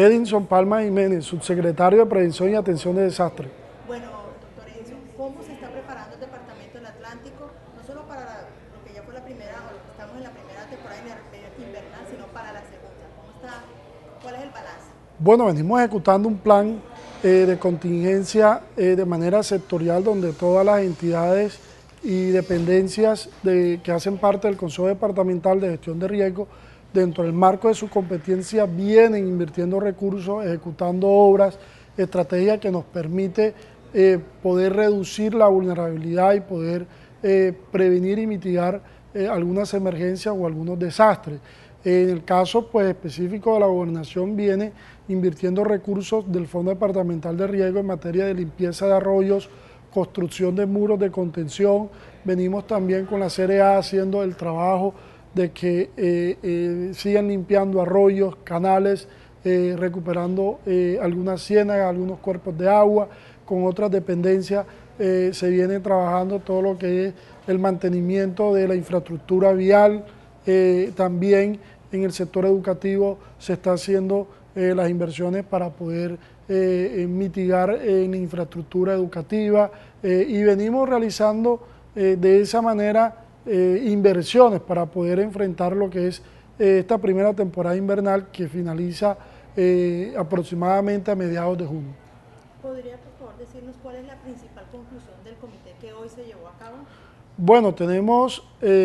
Edinson Palma Jiménez, subsecretario de Prevención y Atención de Desastres. Bueno, doctor Edinson, ¿cómo se está preparando el Departamento del Atlántico, no solo para lo que ya fue la primera, o lo que estamos en la primera temporada invernal, sino para la segunda? ¿Cuál es el balance? Bueno, venimos ejecutando un plan de contingencia de manera sectorial, donde todas las entidades y dependencias que hacen parte del Consejo Departamental de Gestión de Riesgo, dentro del marco de su competencia, vienen invirtiendo recursos, ejecutando obras, estrategias que nos permite poder reducir la vulnerabilidad y poder prevenir y mitigar algunas emergencias o algunos desastres. En el caso pues, específico de la gobernación, viene invirtiendo recursos del Fondo Departamental de Riesgo en materia de limpieza de arroyos, construcción de muros de contención. Venimos también con la CRA haciendo el trabajo de que sigan limpiando arroyos, canales, recuperando algunas ciénagas, algunos cuerpos de agua. Con otras dependencias se viene trabajando todo lo que es el mantenimiento de la infraestructura vial. También en el sector educativo se está haciendo las inversiones para poder mitigar en la infraestructura educativa y venimos realizando de esa manera inversiones para poder enfrentar lo que es esta primera temporada invernal que finaliza aproximadamente a mediados de junio. ¿Podría por favor decirnos cuál es la principal conclusión del comité que hoy se llevó a cabo? Bueno, tenemos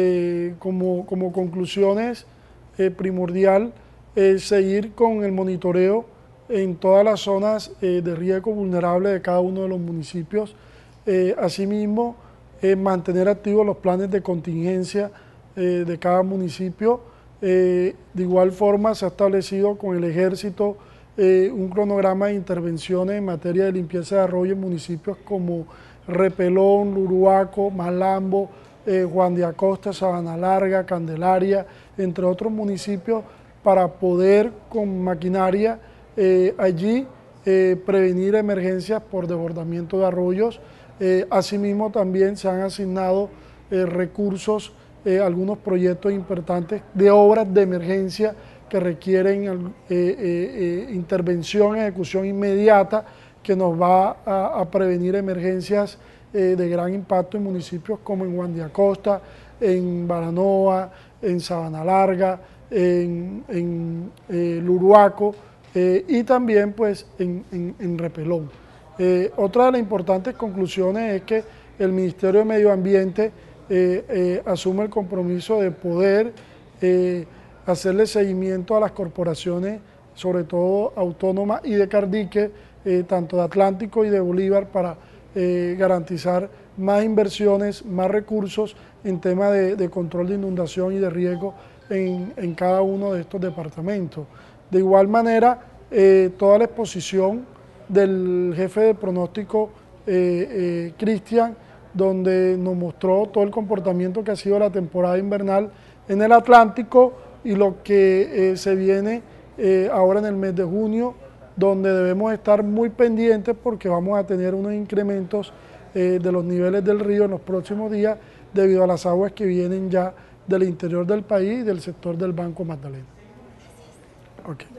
como conclusiones primordial seguir con el monitoreo en todas las zonas de riesgo vulnerable de cada uno de los municipios. Asimismo, mantener activos los planes de contingencia de cada municipio. De igual forma, se ha establecido con el Ejército un cronograma de intervenciones en materia de limpieza de arroyos en municipios como Repelón, Luruaco, Malambo, Juan de Acosta, Sabana Larga, Candelaria, entre otros municipios, para poder con maquinaria allí prevenir emergencias por desbordamiento de arroyos. Asimismo también se han asignado recursos, algunos proyectos importantes de obras de emergencia que requieren intervención, ejecución inmediata, que nos va a prevenir emergencias de gran impacto en municipios como en Juan de Acosta, en Baranoa, en Sabana Larga, en Luruaco y también pues en Repelón. Otra de las importantes conclusiones es que el Ministerio de Medio Ambiente asume el compromiso de poder hacerle seguimiento a las corporaciones, sobre todo autónomas y de Cardique, tanto de Atlántico y de Bolívar, para garantizar más inversiones, más recursos en tema de control de inundación y de riesgo en cada uno de estos departamentos. De igual manera, toda la exposición del jefe de pronóstico, Cristian, donde nos mostró todo el comportamiento que ha sido la temporada invernal en el Atlántico y lo que se viene ahora en el mes de junio, donde debemos estar muy pendientes porque vamos a tener unos incrementos de los niveles del río en los próximos días debido a las aguas que vienen ya del interior del país y del sector del Banco Magdalena. Okay.